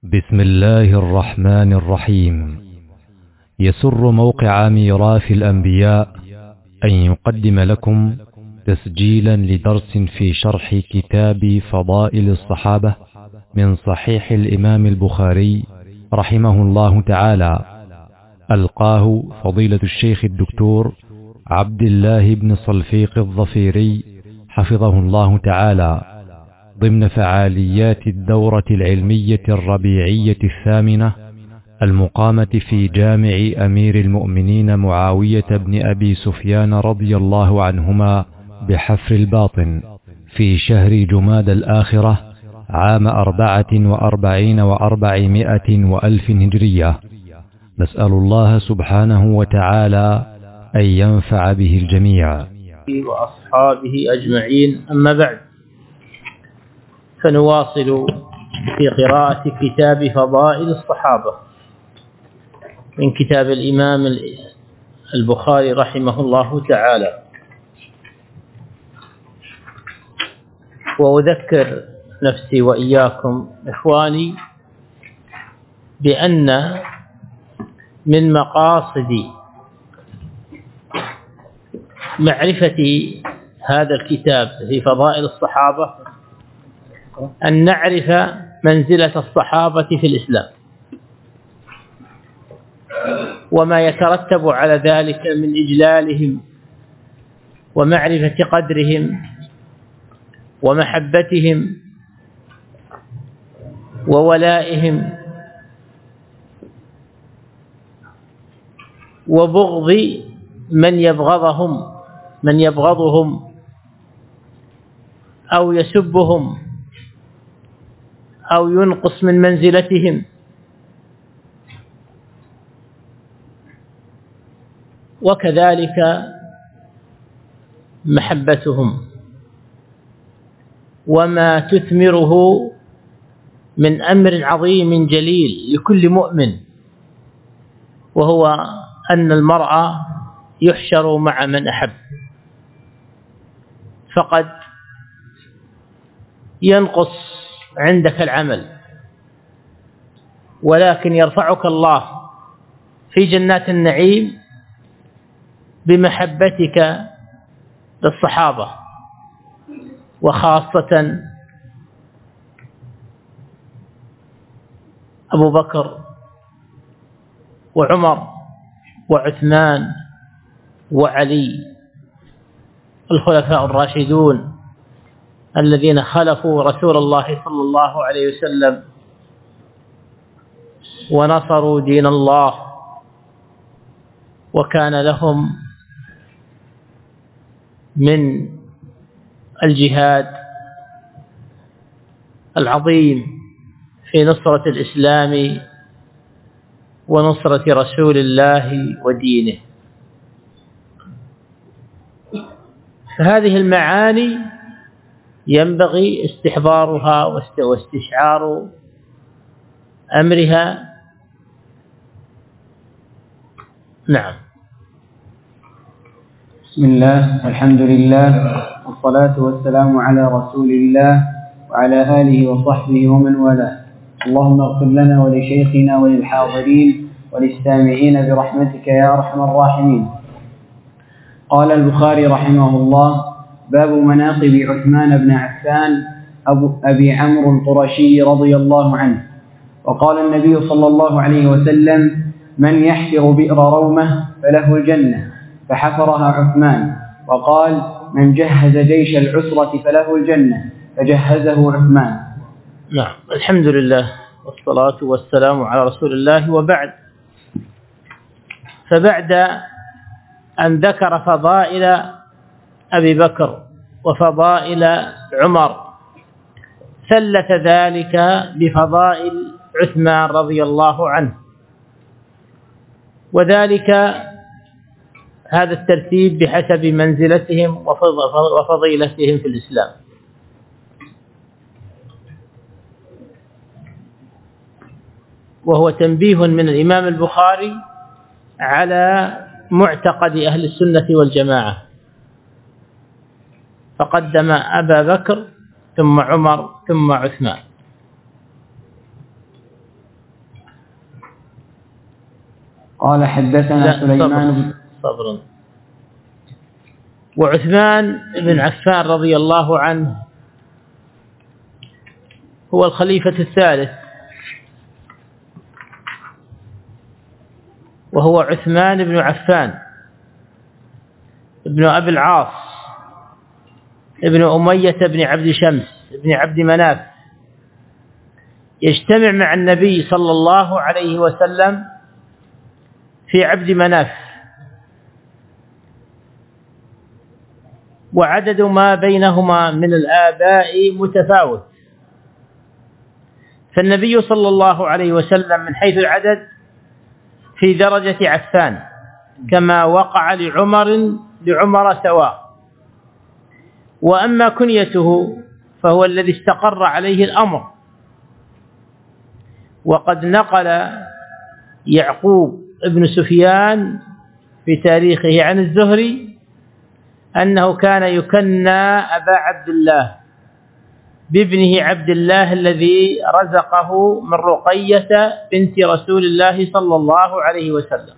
بسم الله الرحمن الرحيم. يسر موقع ميراث الأنبياء أن يقدم لكم تسجيلا لدرس في شرح كتاب فضائل الصحابة من صحيح الإمام البخاري رحمه الله تعالى، ألقاه فضيلة الشيخ الدكتور عبد الله بن صلفيق الظفيري حفظه الله تعالى ضمن فعاليات الدورة العلمية الربيعية الثامنة المقامة في جامع أمير المؤمنين معاوية بن أبي سفيان رضي الله عنهما بحفر الباطن في شهر جماد الآخرة عام 44 و400 وألف هجرية. نسأل الله سبحانه وتعالى أن ينفع به الجميع وأصحابه أجمعين. أما بعد، فنواصل في قراءة كتاب فضائل الصحابة من كتاب الإمام البخاري رحمه الله تعالى. وأذكر نفسي وإياكم إخواني بأن من مقاصد معرفة هذا الكتاب في فضائل الصحابة أن نعرف منزلة الصحابة في الإسلام وما يترتب على ذلك من إجلالهم ومعرفة قدرهم ومحبتهم وولائهم وبغض من يبغضهم أو يسبهم أو ينقص من منزلتهم، وكذلك محبتهم وما تثمره من أمر عظيم جليل لكل مؤمن، وهو أن المرء يحشر مع من أحب. فقد ينقص عندك العمل، ولكن يرفعك الله في جنات النعيم بمحبتك للصحابة، وخاصة أبو بكر وعمر وعثمان وعلي الخلفاء الراشدون الذين خلفوا رسول الله صلى الله عليه وسلم ونصروا دين الله، وكان لهم من الجهاد العظيم في نصرة الإسلام ونصرة رسول الله ودينه. فهذه المعاني ينبغي استحضارها واستشعار أمرها. نعم. بسم الله والحمد لله والصلاة والسلام على رسول الله وعلى آله وصحبه ومن والاه. اللهم اغفر لنا ولشيخنا وللحاضرين وللسامعين برحمتك يا أرحم الراحمين. قال البخاري رحمه الله: باب مناقب عثمان بن عفان أبي عمرو القرشي رضي الله عنه. وقال النبي صلى الله عليه وسلم: من يحفر بئر رومة فله الجنة، فحفرها عثمان. وقال: من جهز جيش العسرة فله الجنة، فجهزه عثمان. نعم، الحمد لله والصلاة والسلام على رسول الله. وبعد، فبعد أن ذكر فضائل أبي بكر وفضائل عمر ثلث ذلك بفضائل عثمان رضي الله عنه، وذلك هذا الترتيب بحسب منزلتهم وفضيلتهم في الإسلام. وهو تنبيه من الإمام البخاري على معتقد أهل السنة والجماعة، فقدم أبا بكر ثم عمر ثم عثمان. قال حدثنا سليمان صبر. وعثمان بن عفان رضي الله عنه هو الخليفة الثالث، وهو عثمان بن عفان ابن أبي العاص ابن أمية بن عبد شمس ابن عبد مناف، يجتمع مع النبي صلى الله عليه وسلم في عبد مناف، وعدد ما بينهما من الآباء متفاوت، فالنبي صلى الله عليه وسلم من حيث العدد في درجة عفان، كما وقع لعمر سواء. وأما كنيته فهو الذي استقر عليه الأمر، وقد نقل يعقوب ابن سفيان في تاريخه عن الزهري أنه كان يكنى أبا عبد الله بابنه عبد الله الذي رزقه من رقية بنت رسول الله صلى الله عليه وسلم.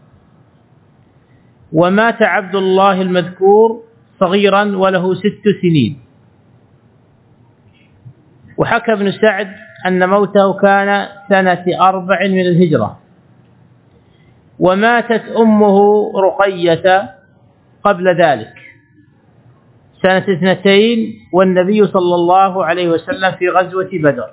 ومات عبد الله المذكور صغيرا وله 6 سنين. وحكى ابن سعد أن موته كان سنة 4 من الهجرة، وماتت أمه رقية قبل ذلك سنة 2، والنبي صلى الله عليه وسلم في غزوة بدر.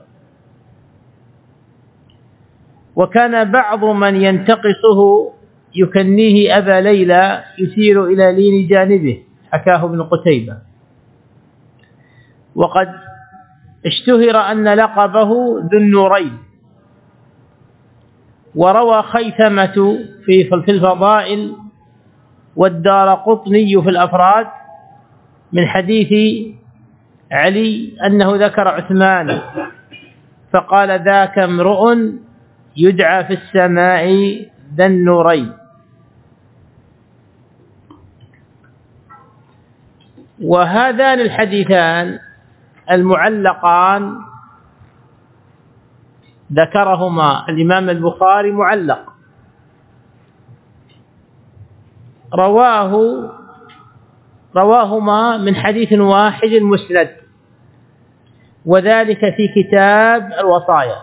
وكان بعض من ينتقصه يكنيه أبا ليلى يسير إلى لين جانبه، حكاه ابن قتيبة. وقد اشتهر أن لقبه ذو النورين. وروى خيثمة في الفضائل والدارقطني في الأفراد من حديث علي أنه ذكر عثمان فقال ذاك امرؤ يدعى في السماء ذا النورين. وهذان الحديثان المعلقان ذكرهما الإمام البخاري معلق، رواهما من حديث واحد مسند، وذلك في كتاب الوصايا،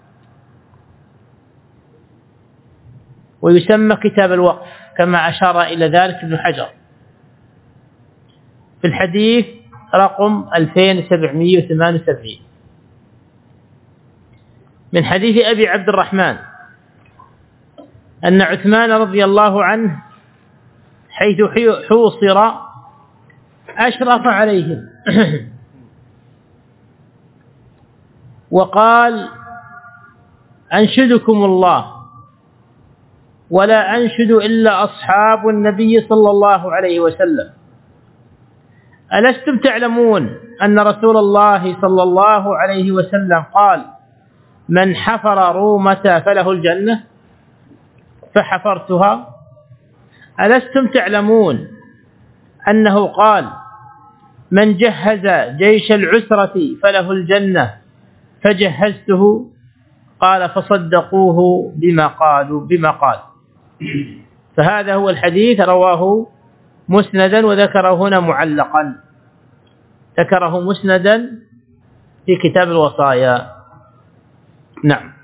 ويسمى كتاب الوقف كما أشار إلى ذلك ابن حجر في الحديث رقم 2778 من حديث أبي عبد الرحمن أن عثمان رضي الله عنه حيث حوصر أشرف عليهم وقال أنشدكم الله ولا أنشد إلا أصحاب النبي صلى الله عليه وسلم، ألستم تعلمون أن رسول الله صلى الله عليه وسلم قال من حفر رومة فله الجنة فحفرتها؟ ألستم تعلمون أنه قال من جهز جيش العسرة فله الجنة فجهزته؟ قال فصدقوه بما قال. فهذا هو الحديث، رواه مسندا وذكره هنا معلقا، ذكره مسندا في كتاب الوصايا. نعم.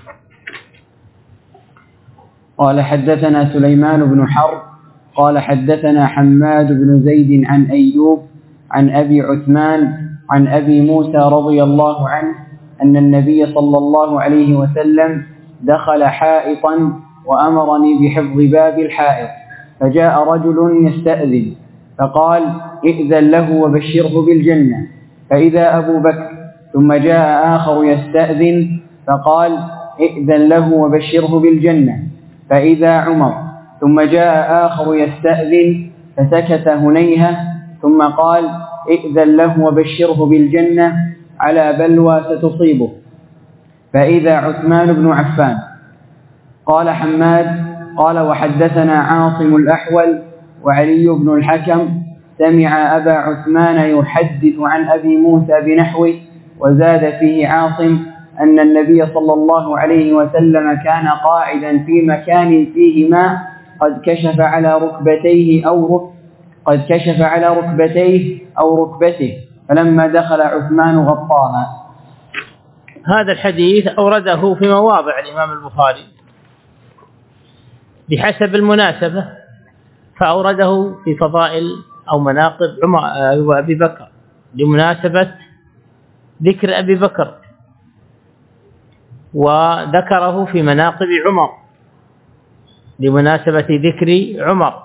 قال حدثنا سليمان بن حرب قال حدثنا حماد بن زيد عن أيوب عن أبي عثمان عن أبي موسى رضي الله عنه أن النبي صلى الله عليه وسلم دخل حائطا وأمرني بحفظ باب الحائط، فجاء رجل يستأذن فقال ائذن له وبشره بالجنة، فإذا أبو بكر، ثم جاء آخر يستأذن فقال ائذن له وبشره بالجنة، فإذا عمر، ثم جاء آخر يستأذن فسكت هنيهة ثم قال ائذن له وبشره بالجنة على بلوى ستصيبه، فإذا عثمان بن عفان. قال حماد قال وحدثنا عاصم الأحول وعلي بن الحكم سمع أبا عثمان يحدث عن أبي موسى بنحوه، وزاد فيه عاصم أن النبي صلى الله عليه وسلم كان قاعدا في مكان فيه ماء قد كشف على ركبتيه أو ركبته، فلما دخل عثمان غطاها. هذا الحديث أورده في مواضع الإمام البخاري بحسب المناسبة، فأورده في فضائل أو مناقب أبي بكر لمناسبة ذكر أبي بكر، وذكره في مناقب عمر لمناسبة ذكر عمر،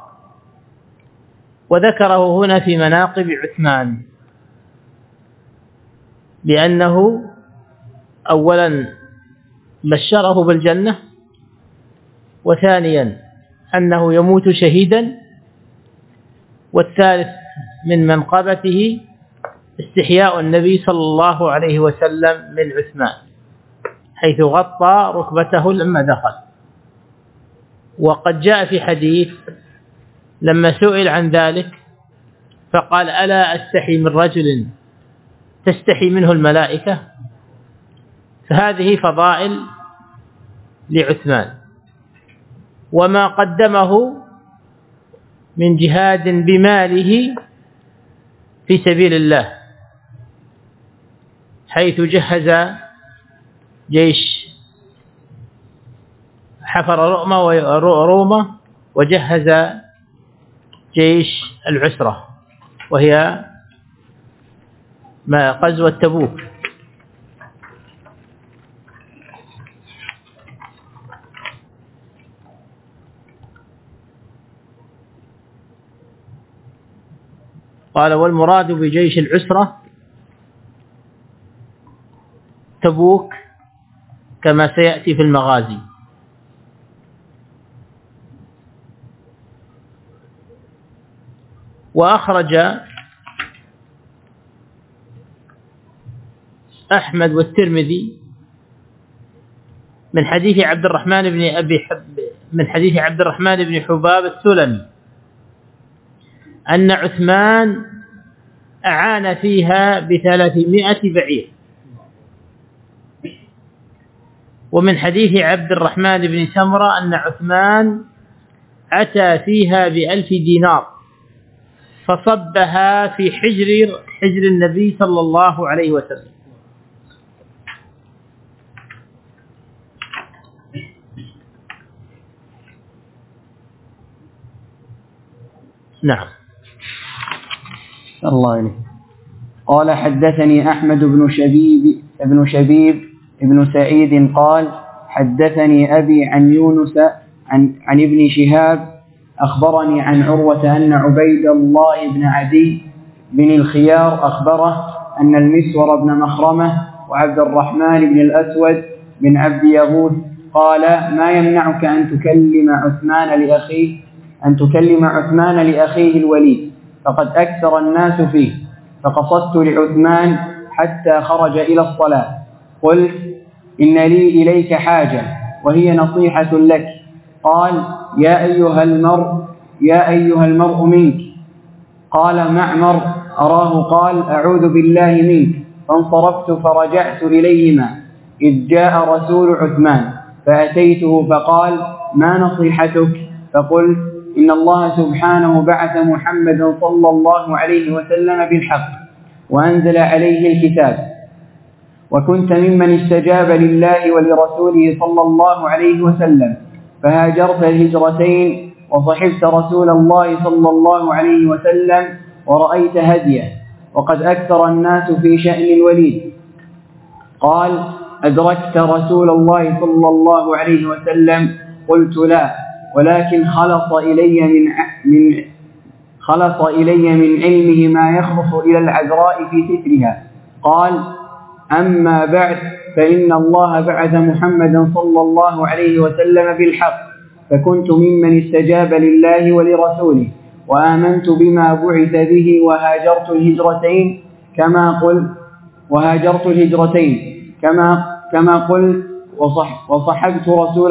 وذكره هنا في مناقب عثمان لأنه أولا بشره بالجنة، وثانيا أنه يموت شهيدا، والثالث من منقبته استحياء النبي صلى الله عليه وسلم من عثمان حيث غطى ركبته لما دخل. وقد جاء في حديث لما سئل عن ذلك فقال: ألا أستحي من رجل تستحي منه الملائكة؟ فهذه فضائل لعثمان، وما قدمه من جهاد بماله في سبيل الله، حيث جهز جيش حفر روما وجهز جيش العسرة وهي غزوة تبوك. قال: والمراد بجيش العسرة تبوك كما سيأتي في المغازي. وأخرج أحمد والترمذي من حديث عبد الرحمن بن حباب السلمي أن عثمان أعان فيها ب300 بعير، ومن حديث عبد الرحمن بن سمرة أن عثمان أتى فيها ب1000 دينار فصبها في حجر النبي صلى الله عليه وسلم. نعم. الله عليه. قال: حدثني أحمد بن شبيب بن سعيد قال: حدثني أبي عن يونس عن ابن شهاب أخبرني عن عروة أن عبيد الله بن عدي بن الخيار أخبره أن المسور بن مخرمة وعبد الرحمن بن الأسود بن عبد يغوث قال: ما يمنعك أن تكلم عثمان لأخيه الوليد، فقد أكثر الناس فيه. فقصدت لعثمان حتى خرج إلى الصلاة، قلت: إن لي إليك حاجة وهي نصيحة لك. قال: يا أيها المرء منك. قال معمر: أراه قال: أعوذ بالله منك. فانصرفت فرجعت إليهما إذ جاء رسول عثمان فأتيته فقال: ما نصيحتك؟ فقلت: إن الله سبحانه بعث محمدا صلى الله عليه وسلم بالحق وأنزل عليه الكتاب، وكنت ممن استجاب لله ولرسوله صلى الله عليه وسلم، فهاجرت الهجرتين وصحبت رسول الله صلى الله عليه وسلم ورأيت هديه، وقد أكثر الناس في شأن الوليد. قال: أدركت رسول الله صلى الله عليه وسلم؟ قلت: لا، ولكن خلص إلي من علمه ما يخلص إلى العذراء في سترها. قال: أما بعد، فإن الله بعث محمدا صلى الله عليه وسلم بالحق، فكنت ممن استجاب لله ولرسوله وآمنت بما بعث به، وهاجرت الهجرتين كما قلت وصحبت رسول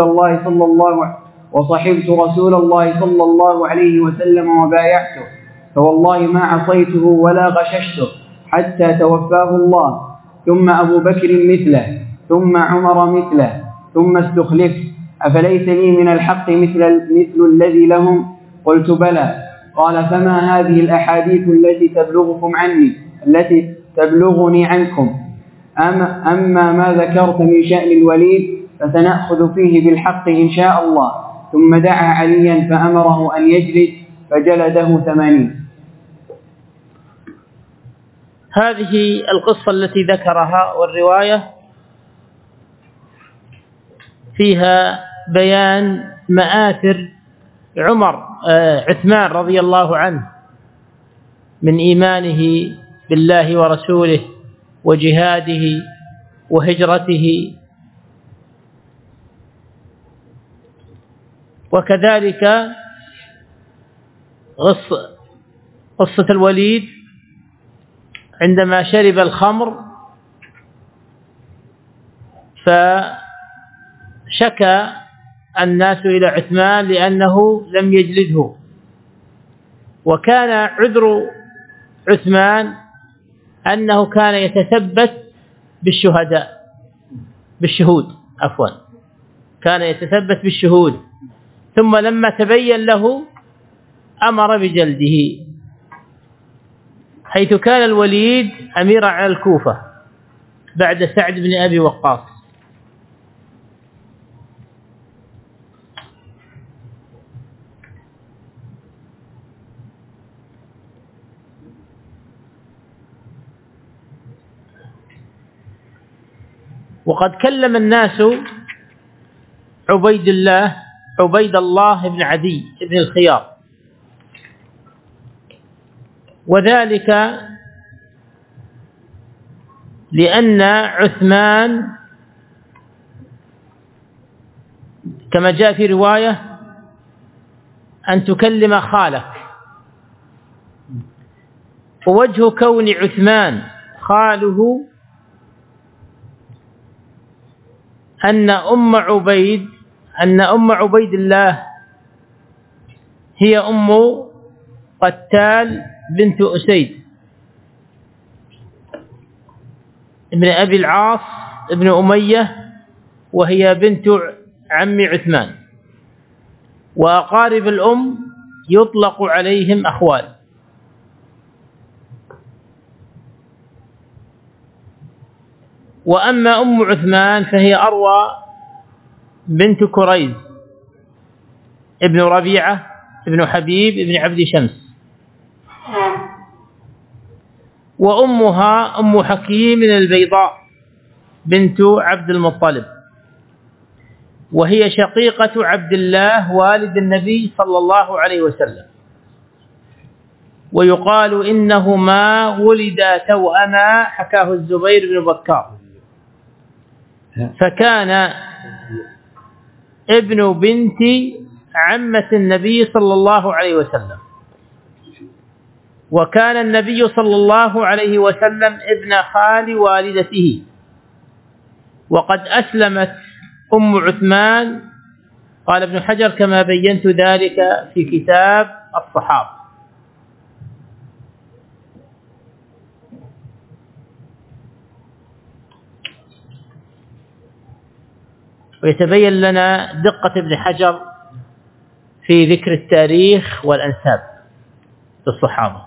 الله صلى الله عليه وسلم وبايعته، فوالله ما عصيته ولا غششته حتى توفاه الله. ثم أبو بكر مثله، ثم عمر مثله ثم استخلفت، أفليس لي من الحق مثل الذي لهم؟ قلت بلى. قال فما هذه الأحاديث التي تبلغني عنكم؟ أما ما ذكرت من شأن الوليد فسنأخذ فيه بالحق إن شاء الله. ثم دعا عليا فأمره أن يجلد فجلده 80. هذه القصة التي ذكرها والرواية فيها بيان مآثر عثمان رضي الله عنه من إيمانه بالله ورسوله وجهاده وهجرته، وكذلك قصة الوليد عندما شرب الخمر فشكى الناس إلى عثمان لأنه لم يجلده، وكان عذر عثمان أنه كان يتثبت بالشهود، ثم لما تبين له أمر بجلده، حيث كان الوليد أميرا على الكوفة بعد سعد بن أبي وقاص. وقد كلم الناس عبيد الله بن عدي بن الخيار، وذلك لأن عثمان كما جاء في رواية أن تكلم خالك، ووجه كون عثمان خاله أن أم عبيد الله هي أم قتال بنت أسيد ابن أبي العاص ابن أمية، وهي بنت عم عثمان، وأقارب الأم يطلق عليهم أخوال. وأما أم عثمان فهي أروى بنت كريز ابن ربيعة ابن حبيب ابن عبد شمس، وأمها أم حكيم البيضاء بنت عبد المطلب، وهي شقيقة عبد الله والد النبي صلى الله عليه وسلم. ويقال إنهما ولدا توأما، حكاه الزبير بن بكار، فكان ابن بنت عمة النبي صلى الله عليه وسلم، وكان النبي صلى الله عليه وسلم ابن خال والدته. وقد أسلمت أم عثمان، قال ابن حجر كما بينت ذلك في كتاب الصحابة. ويتبين لنا دقة ابن حجر في ذكر التاريخ والأنساب للصحابة،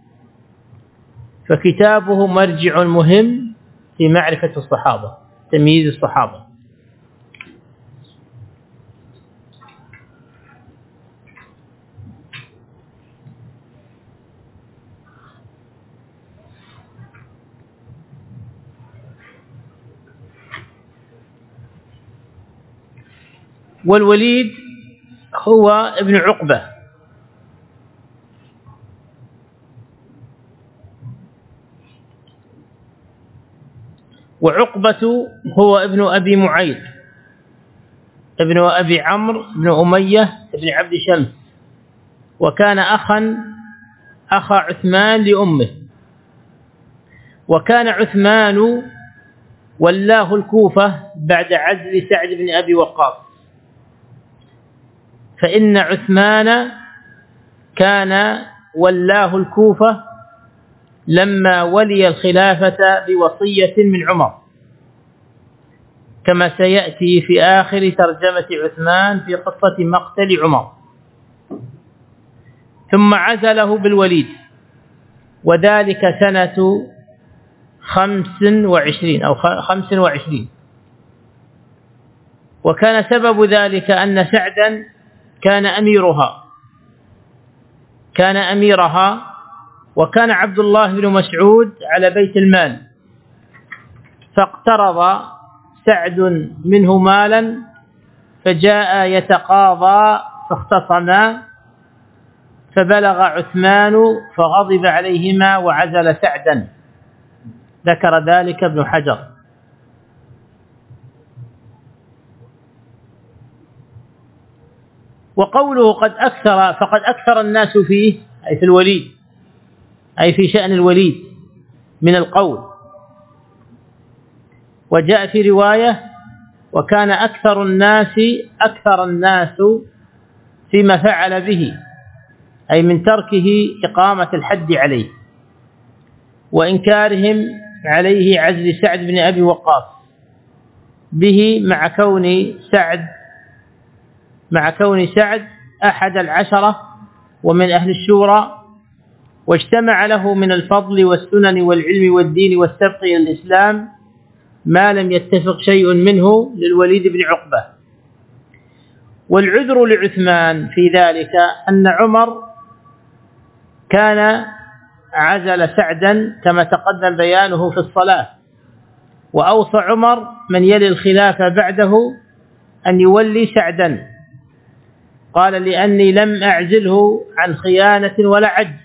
فكتابه مرجع مهم في معرفة الصحابة، تمييز الصحابة. والوليد هو ابن عقبة، وعقبة هو ابن أبي معيط ابن أبي عمرو بن أمية بن عبد شمس، وكان أخا عثمان لأمه. وكان عثمان ولاه الكوفة بعد عزل سعد بن أبي وقاص، فإن عثمان كان ولاه الكوفة لما ولي الخلافة بوصية من عمر، كما سيأتي في آخر ترجمة عثمان في قصة مقتل عمر. ثم عزله بالوليد، وذلك سنة 25، وكان سبب ذلك أن سعدا كان أميرها، وكان عبد الله بن مسعود على بيت المال، فاقترض سعد منه مالا، فجاء يتقاضى فاختصما، فبلغ عثمان فغضب عليهما وعزل سعدا. ذكر ذلك ابن حجر. وقوله فقد أكثر الناس فيه، أي في الوليد، أي في شأن الوليد من القول. وجاء في رواية: وكان أكثر الناس فيما فعل به، أي من تركه إقامة الحد عليه وإنكارهم عليه عزل سعد بن أبي وقاص به، مع كون سعد أحد العشرة ومن أهل الشورى، واجتمع له من الفضل والسنن والعلم والدين والسبق إلى الإسلام ما لم يتفق شيء منه للوليد بن عقبة. والعذر لعثمان في ذلك أن عمر كان عزل سعدا كما تقدم بيانه في الصلاة، وأوصى عمر من يلي الخلافة بعده أن يولي سعدا، قال: لأني لم أعزله عن خيانة ولا عجز،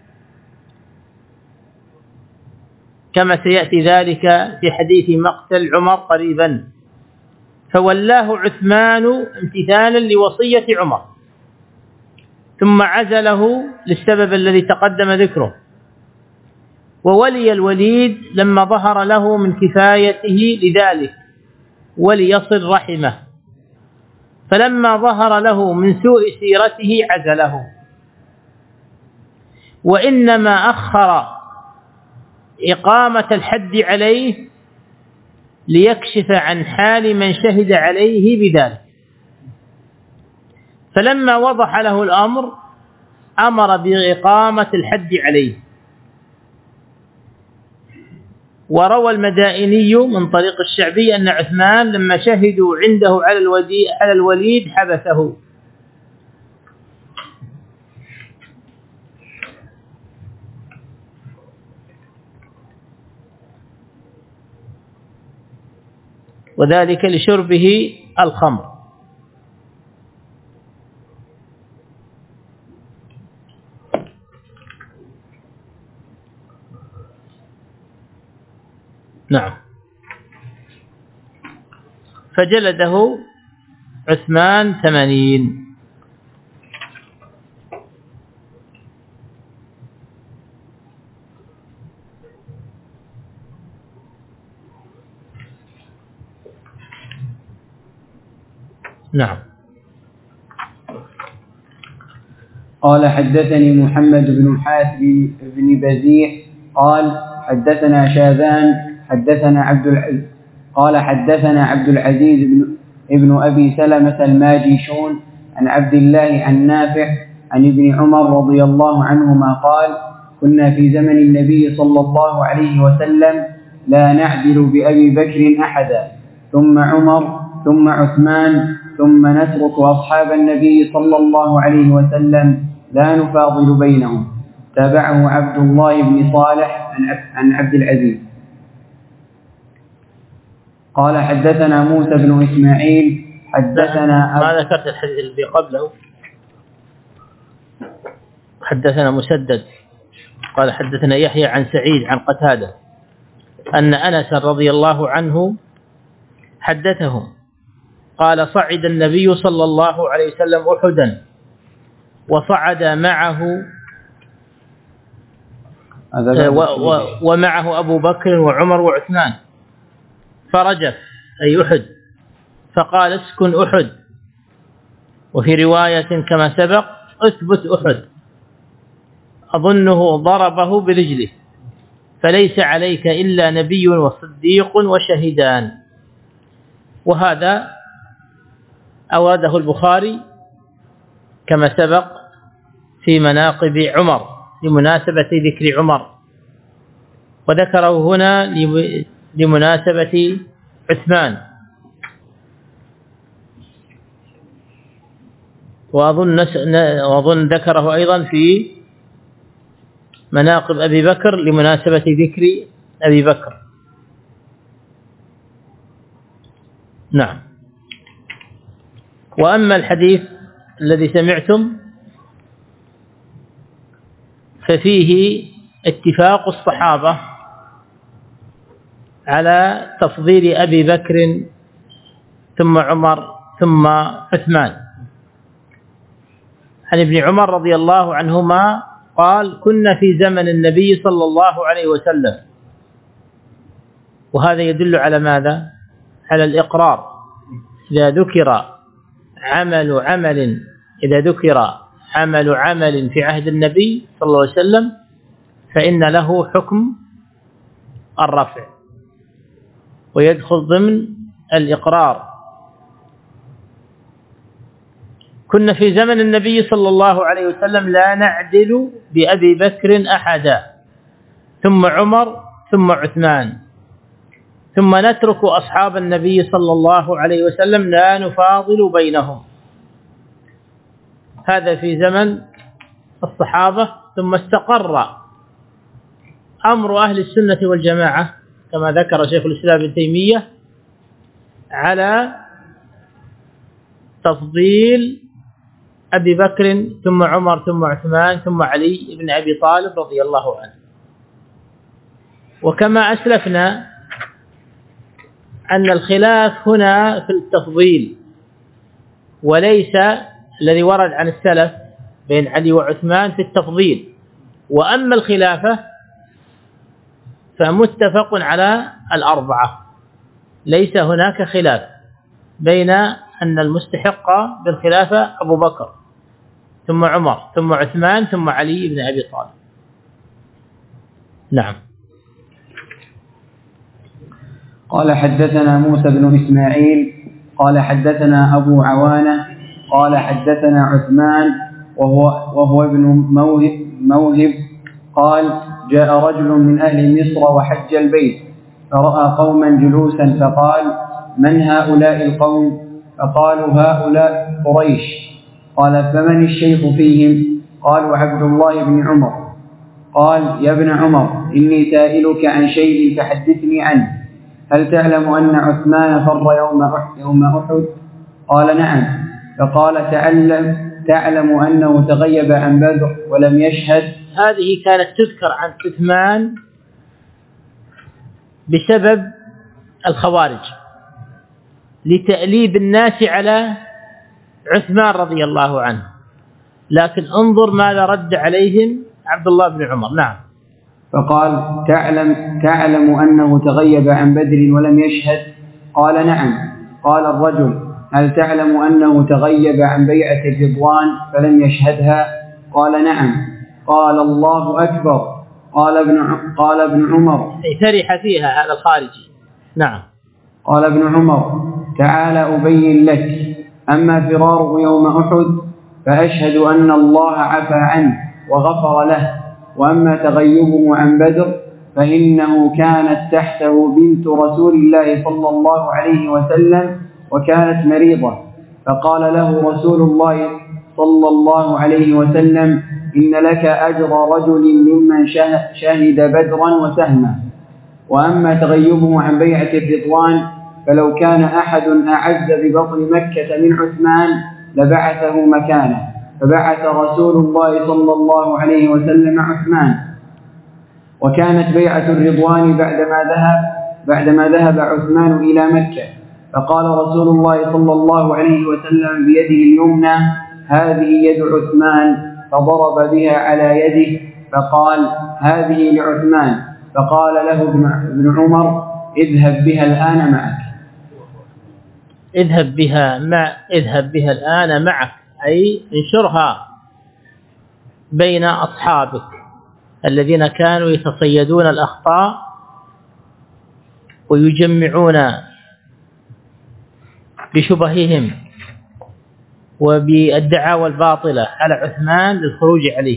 كما سيأتي ذلك في حديث مقتل عمر قريبا. فولاه عثمان امتثالا لوصية عمر، ثم عزله للسبب الذي تقدم ذكره. وولي الوليد لما ظهر له من كفايته لذلك وليصل رحمه، فلما ظهر له من سوء سيرته عزله. وإنما أخر إقامة الحد عليه ليكشف عن حال من شهد عليه بذلك، فلما وضح له الأمر أمر بإقامة الحد عليه. وروى المدائني من طريق الشعبي أن عثمان لما شهدوا عنده على الوليد حبسه. وذلك لشربه الخمر. نعم. فجلده عثمان 80. نعم. قال: حدثني محمد بن حاتم بن بزيح قال: حدثنا شاذان حدثنا عبد العزيز ابن أبي سلمة الماجشون عن عبد الله عن نافع عن ابن عمر رضي الله عنهما قال: كنا في زمن النبي صلى الله عليه وسلم لا نعدل بأبي بكر أحدا، ثم عمر ثم عثمان، ثم نترك أصحاب النبي صلى الله عليه وسلم لا نفاضل بينهم. تابعه عبد الله بن صالح عن عبد العزيز. قال: حدثنا موسى بن إسماعيل حدثنا ما ذكرت الحديث الذي قبله. حدثنا مسدد قال: حدثنا يحيى عن سعيد عن قتادة أن أنس رضي الله عنه حدثهم قال: صعد النبي صلى الله عليه وسلم أحدا، وصعد ومعه أبو بكر وعمر وعثمان، فرجف أي أحد، فقال: اسكن أحد. وفي رواية كما سبق: اثبت أحد. أظنه ضربه برجله، فليس عليك إلا نبي وصديق وشهيدان. وهذا أورده البخاري كما سبق في مناقب عمر لمناسبة ذكر عمر، وذكره هنا لمناسبة عثمان، وأظن ذكره أيضا في مناقب أبي بكر لمناسبة ذكر أبي بكر. نعم. وأما الحديث الذي سمعتم ففيه اتفاق الصحابة على تفضيل أبي بكر ثم عمر ثم عثمان. عن ابن عمر رضي الله عنهما قال: كنا في زمن النبي صلى الله عليه وسلم. وهذا يدل على ماذا؟ على الإقرار. إذا ذكر عمل عمل في عهد النبي صلى الله عليه وسلم فإن له حكم الرفع ويدخل ضمن الإقرار. كنا في زمن النبي صلى الله عليه وسلم لا نعدل بأبي بكر أحدا، ثم عمر ثم عثمان، ثم نترك أصحاب النبي صلى الله عليه وسلم لا نفاضل بينهم. هذا في زمن الصحابة. ثم استقر أمر أهل السنة والجماعة كما ذكر شيخ الإسلام ابن تيمية على تفضيل أبي بكر ثم عمر ثم عثمان ثم علي بن أبي طالب رضي الله عنه. وكما أسلفنا أن الخلاف هنا في التفضيل وليس الذي ورد عن السلف بين علي وعثمان في التفضيل. وأما الخلافة فمتفق على الأربعة، ليس هناك خلاف بين أن المستحق بالخلافة أبو بكر ثم عمر ثم عثمان ثم علي بن أبي طالب. نعم. قال: حدثنا موسى بن إسماعيل قال حدثنا أبو عوانة قال حدثنا عثمان وهو ابن موهب قال: جاء رجل من أهل مصر وحج البيت فرأى قوما جلوسا فقال: من هؤلاء القوم؟ فقالوا: هؤلاء قريش. قال: فمن الشيخ فيهم؟ قالوا: عبد الله بن عمر. قال: يا ابن عمر، إني سائلك عن شيء فحدثني عنه. هل تعلم أن عثمان فر يوم أحد؟ قال: نعم. فقال: تعلم أنه تغيب عن بدر ولم يشهد؟ هذه كانت تذكر عن عثمان بسبب الخوارج لتأليب الناس على عثمان رضي الله عنه، لكن انظر ماذا رد عليهم عبد الله بن عمر. نعم. فقال: تعلم أنه تغيب عن بدر ولم يشهد؟ قال: نعم. قال الرجل: هل تعلم أنه تغيب عن بيعة الرضوان فلم يشهدها؟ قال: نعم. قال: الله أكبر. قال ابن عمر: فرح فيها هذا الخارجي. نعم. قال ابن عمر: تعال أبين لك. أما فراره يوم أحد فأشهد أن الله عفى عنه وغفر له، وأما تغيبه عن بدر فإنه كانت تحته بنت رسول الله صلى الله عليه وسلم وكانت مريضة، فقال له رسول الله صلى الله عليه وسلم: إن لك أجر رجل ممن شهد بدرا وسهما. وأما تغيبه عن بيعة الرضوان فلو كان أحد أعز ببطن مكة من عثمان لبعثه مكانه، فبعث رسول الله صلى الله عليه وسلم عثمان. وكانت بيعة الرضوان بعدما ذهب عثمان إلى مكة، فقال رسول الله صلى الله عليه وسلم بيده اليمنى: هذه يد عثمان، فضرب بها على يده فقال: هذه لعثمان. فقال له ابن عمر: اذهب بها الآن معك. اذهب بها الآن معك، أي انشرها بين أصحابك الذين كانوا يتصيدون الأخطاء ويجمعون بشبههم وبالدعاوى الباطلة على عثمان للخروج عليه،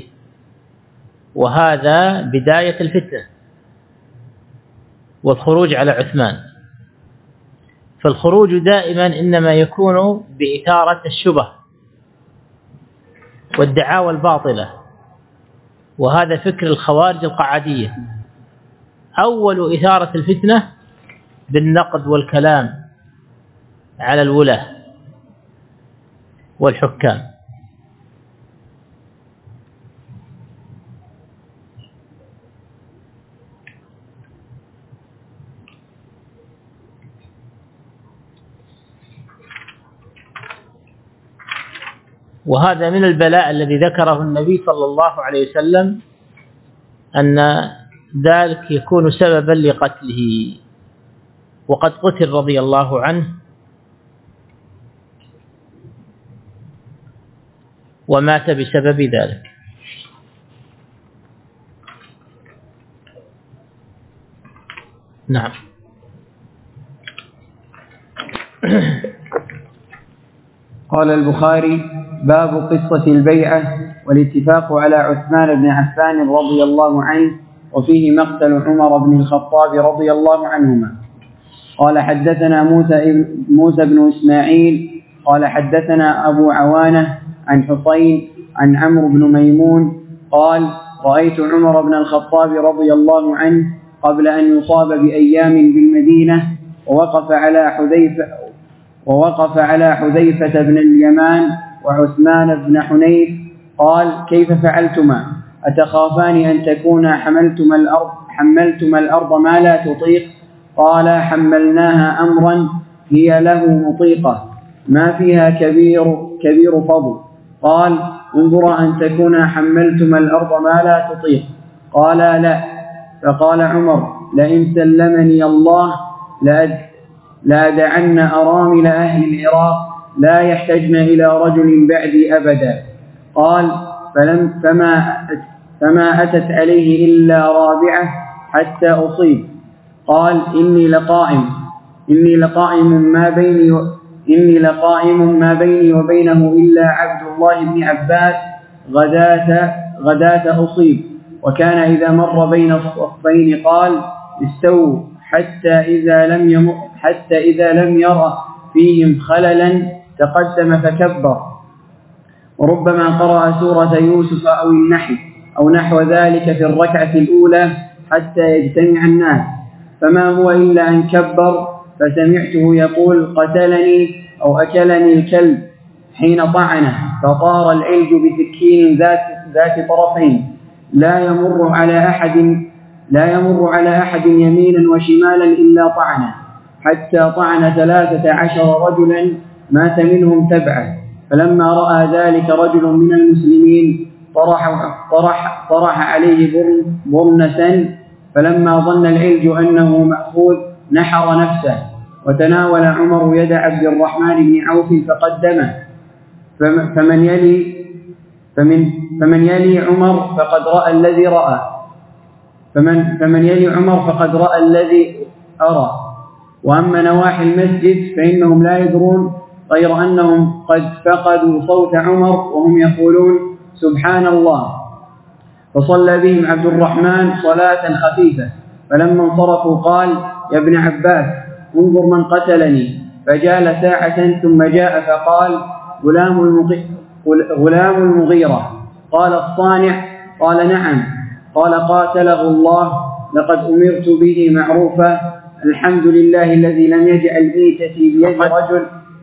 وهذا بداية الفتنة والخروج على عثمان. فالخروج دائما إنما يكون بإثارة الشبه والدعاوى الباطلة، وهذا فكر الخوارج القعدية. أول إثارة الفتنة بالنقد والكلام على الولاة والحكام. وهذا من البلاء الذي ذكره النبي صلى الله عليه وسلم، أن ذلك يكون سببا لقتله، وقد قتل رضي الله عنه ومات بسبب ذلك. نعم. قال البخاري: باب قصة البيعة والاتفاق على عثمان بن عفان رضي الله عنه، وفيه مقتل عمر بن الخطاب رضي الله عنهما. قال: حدثنا موسى بن إسماعيل قال: حدثنا أبو عوانة عن حسين عن عمرو بن ميمون قال: رأيت عمر بن الخطاب رضي الله عنه قبل أن يصاب بأيام بالمدينة، ووقف على حذيفة بن اليمان وعثمان بن حنيف. قال: كيف فعلتما؟ أتخافان أن تكونا حملتما الأرض ما لا تطيق؟ قال: حملناها أمرا هي له مطيقة ما فيها كبير فضل. قال: انظر أن تكونا حملتما الأرض ما لا تطيق. قال: لا. فقال عمر: لئن سلمني الله لأدعن أرامل أهل العراق لا يحتجن إلى رجل بعدي أبدا. قال: فما أتت عليه إلا رابعة حتى أصيب. قال: إني لقائم ما بيني وبينه إلا عبد الله بن عباس غداة أصيب. وكان إذا مر بين الصفين قال: استووا حتى إذا لم يرى فيهم خللا تقدم فكبر. وربما قرأ سورة يوسف أو نحو ذلك في الركعة الأولى حتى يجتمع الناس، فما هو إلا أن كبر، فسمعته يقول: قتلني أو أكلني الكلب حين طعنه، فطار العلج بسكين ذات طرفين لا يمر على أحد يمينا وشمالا إلا طعنه، حتى طعن 13 رجلا مات منهم 7. فلما رأى ذلك رجل من المسلمين طرح عليه برنسا، فلما ظن العلج أنه مأخوذ نحر نفسه. وتناول عمر يد عبد الرحمن بن عوف فقدمه، فمن يلي عمر فقد رأى الذي رأى، فمن يلي عمر فقد رأى الذي أرى. وأما نواحي المسجد فإنهم لا يدرون، غير أنهم قد فقدوا صوت عمر وهم يقولون: سبحان الله. فصلى بهم عبد الرحمن صلاة خفيفة، فلما انصرفوا قال: يا ابن عباس، انظر من قتلني. فجال ساعة ثم جاء فقال: غلام المغيرة. قال: الصانع؟ قال: نعم. قال: قاتله الله، لقد أمرت به معروفا، الحمد لله الذي لم يجعل ميتتي بيد رجل.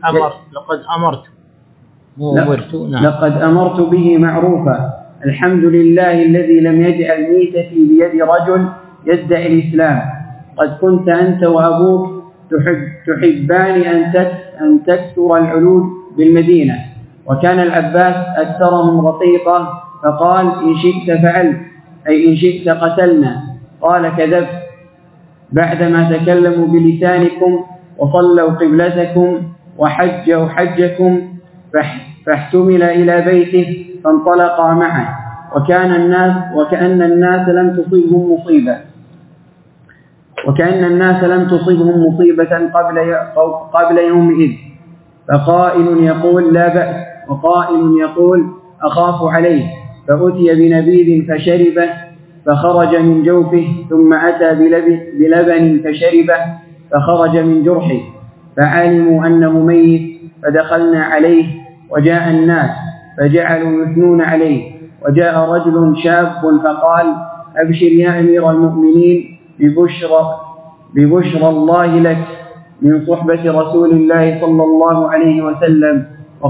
لقد أمرت به معروفا، الحمد لله الذي لم يجعل ميتتي بيد رجل يدعي الإسلام. قد كنت أنت وأبوك تحبان أن تكثر العلول بالمدينة. وكان العباس أكثرهم رقيقة، فقال: إن شئت فعلت، أي إن شئت قتلنا. قال: كذبت، بعدما تكلموا بلسانكم وصلوا قبلتكم وحجوا حجكم. فاحتمل إلى بيته فانطلقا معه، وكأن الناس لم تصيبهم مصيبة قبل يومئذ. فقائل يقول لا بأس، وقائل يقول أخاف عليه، فأتي بنبيذ فشربه فخرج من جوفه، ثم أتى بلبن فشربه فخرج من جرحه، فعلموا أنه ميت، فدخلنا عليه وجاء الناس فجعلوا يثنون عليه، وجاء رجل شاب فقال أبشر يا أمير المؤمنين ببشرى الله لك من صحبة رسول الله صلى الله عليه وسلم،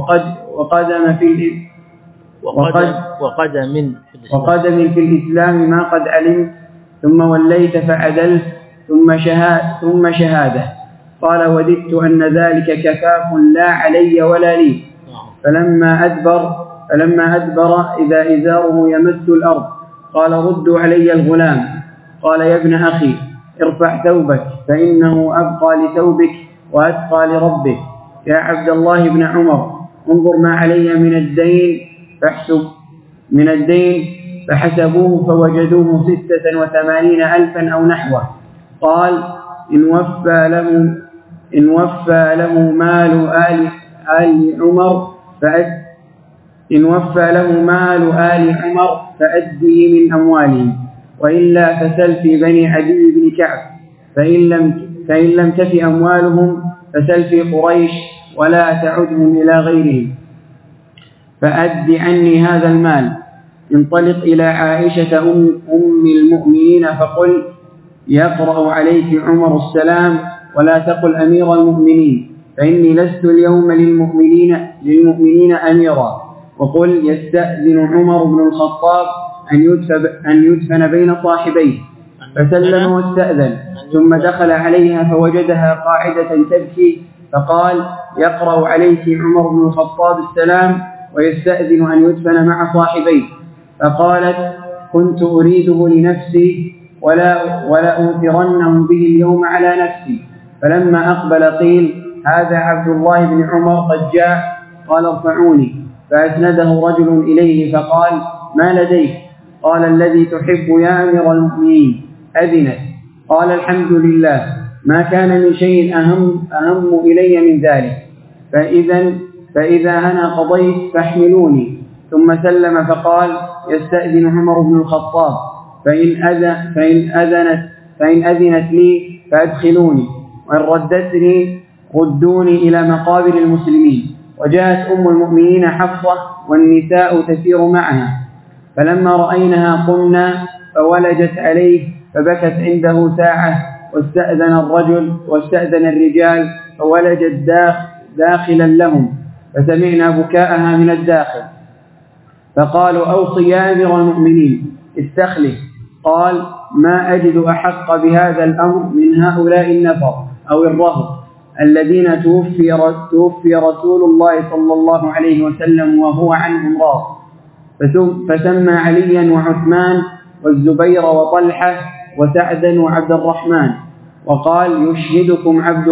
وقدم في الإسلام ما قد علمت، ثم وليت فعدلت، ثم شهادة. قال وددت أن ذلك كفاف لا علي ولا لي. فلما أدبر إذا إزاره يمس الأرض، قال ردوا علي الغلام. قال يا ابن أخي ارفع ثوبك، فإنه أبقى لثوبك وأتقى لربك. يا عبد الله بن عمر انظر ما علي من الدين فحسبوه فوجدوه 86,000 أو نحوه. قال إن وفى له مال آل عمر فأديه من أموالهم، وإلا فسل في بني عدي بن كعب، فإن لم تف أموالهم فسل في قريش ولا تعدهم إلى غيرهم، فأد عني هذا المال. انطلق إلى عائشة أم المؤمنين فقل يقرأ عليك عمر السلام، ولا تقل أمير المؤمنين، فإني لست اليوم للمؤمنين أميرا. وقل يستأذن عمر بن الخطاب أن يدفن بين صاحبيه، فسلم واستأذن، ثم دخل عليها فوجدها قاعدة تبكي، فقال يقرأ عليك عمر بن الخطاب السلام ويستأذن أن يدفن مع صاحبيه. فقالت كنت أريده لنفسي ولا أنكرنهم به اليوم على نفسي. فلما أقبل قيل هذا عبد الله بن عمر قد جاء. قال ارفعوني، فأسنده رجل إليه فقال ما لديك؟ قال الذي تحب يا أمير المؤمنين أذنت. قال الحمد لله، ما كان من شيء أهم إلي من ذلك، فإذا أنا قضيت فاحملوني. ثم سلم فقال يستأذن عمر بن الخطاب، فإن أذنت لي فأدخلوني، وإن ردتني ردوني إلى مقابر المسلمين. وجاءت أم المؤمنين حفصة والنساء تسير معها، فلما رأينها قمنا فولجت عليه، فبكت عنده ساعة، واستأذن الرجال فولجت داخلا لهم، فسمعنا بكاءها من الداخل، فقالوا أوصي يا أمير المؤمنين استخلف. قال ما أجد أحق بهذا الأمر من هؤلاء النفر أو الرهط الذين توفي رسول الله صلى الله عليه وسلم وهو عنهم راض. فسمى عليا وعثمان والزبير وطلحة وسعدا وعبد الرحمن، وقال يشهدكم عبد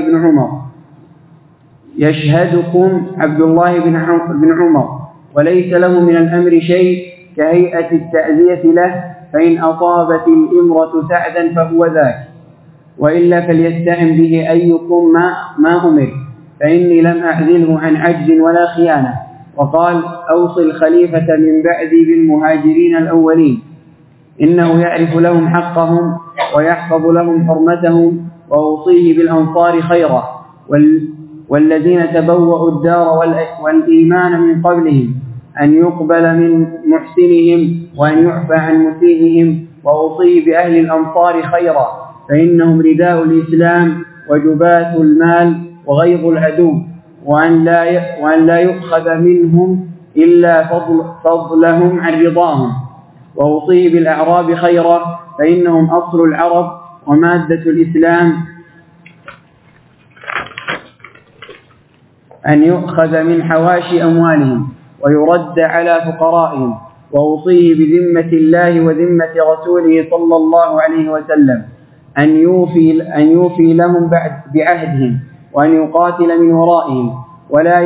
الله بن عمر، وليس له من الأمر شيء كهيئة التأذية له، فإن أصابت الإمرة سعدا فهو ذاك، وإلا فليستعن به أيكم ما أمر، فإني لم أعزله عن عجز ولا خيانة. وقال أوصي الخليفة من بعدي بالمهاجرين الأولين، إنه يعرف لهم حقهم ويحفظ لهم حرمتهم، وأوصيه بالأنصار خيرا، والذين تبوأوا الدار والإيمان من قبلهم، أن يقبل من محسنهم وأن يعفى عن مسيئهم. وأوصيه بأهل الأنصار خيرا، فإنهم رداء الإسلام وجباة المال وغيظ العدو، وأن لا يؤخذ منهم إلا فضلهم عن رضاهم. وأوصيه بالأعراب خيرا، فإنهم أصل العرب ومادة الإسلام، أن يؤخذ من حواشي أموالهم ويرد على فقرائهم. وأوصيه بذمة الله وذمة رسوله صلى الله عليه وسلم أن يوفي لهم بعهدهم، وأن يقاتل من ورائهم، ولا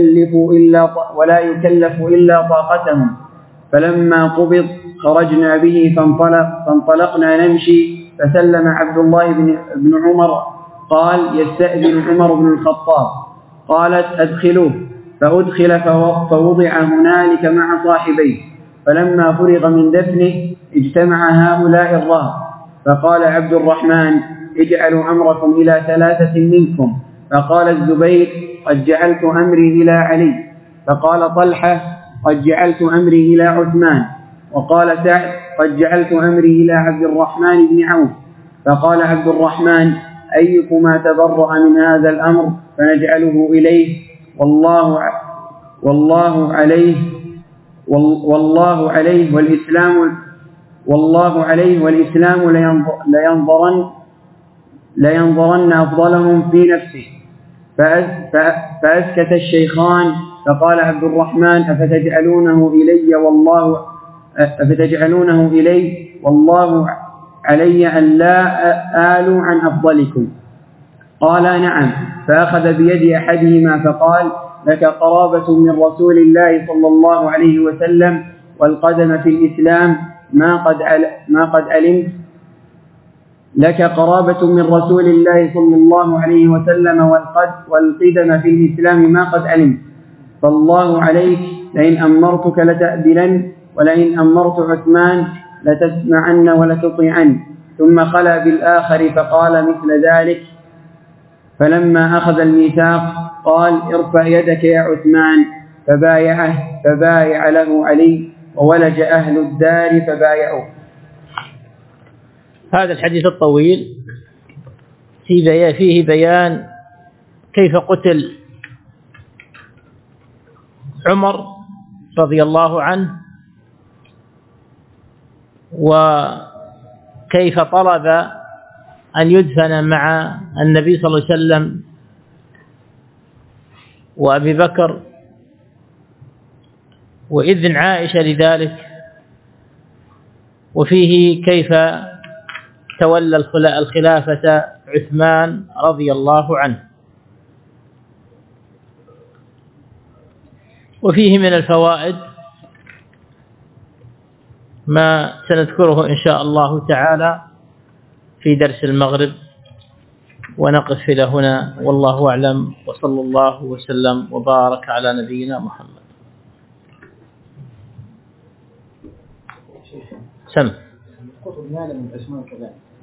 يكلف إلا طاقتهم. فلما قبض خرجنا به فانطلقنا نمشي، فسلم عبد الله بن عمر قال يستأذن عمر بن الخطاب. قالت أدخلوه، فأدخل فوضع هنالك مع صاحبيه. فلما فرغ من دفنه اجتمع هؤلاء الرهط، فقال عبد الرحمن: اجعلوا أمركم إلى 3 منكم. فقال الزبير: قد جعلت أمري إلى علي. فقال طلحة: قد جعلت أمري إلى عثمان. وقال سعد: قد جعلت أمري إلى عبد الرحمن بن عوف. فقال عبد الرحمن: أيكما تبرأ من هذا الأمر فنجعله إليه، والله عليه والإسلام لينظرن أفضلهم في نفسه. فأسكت الشيخان. فقال عبد الرحمن: أفتجعلونه إلي والله علي أن لا آل عن أفضلكم. قال: نعم. فأخذ بيد أحدهما فقال: لك قرابة من رسول الله صلى الله عليه وسلم والقدم في الإسلام ما قد علمت. لك قرابة من رسول الله صلى الله عليه وسلم والقدم في الإسلام ما قد علمت. فالله عليك، لئن أمرتك لتأذلن، ولئن أمرت عثمان لتسمعن ولتطيعن. ثم خلا بالآخر فقال مثل ذلك. فلما أخذ الميثاق قال: ارفع يدك يا عثمان. فبايع له علي، وولج أهل الدار فبايعوه. هذا الحديث الطويل فيه بيان كيف قتل عمر رضي الله عنه، وكيف طلب أن يدفن مع النبي صلى الله عليه وسلم وأبي بكر، وإذن عائشة لذلك. وفيه كيف تولى الخلافة عثمان رضي الله عنه. وفيه من الفوائد ما سنذكره إن شاء الله تعالى في درس المغرب، ونقف إلى هنا، والله أعلم، وصلى الله وسلم وبارك على نبينا محمد. سم.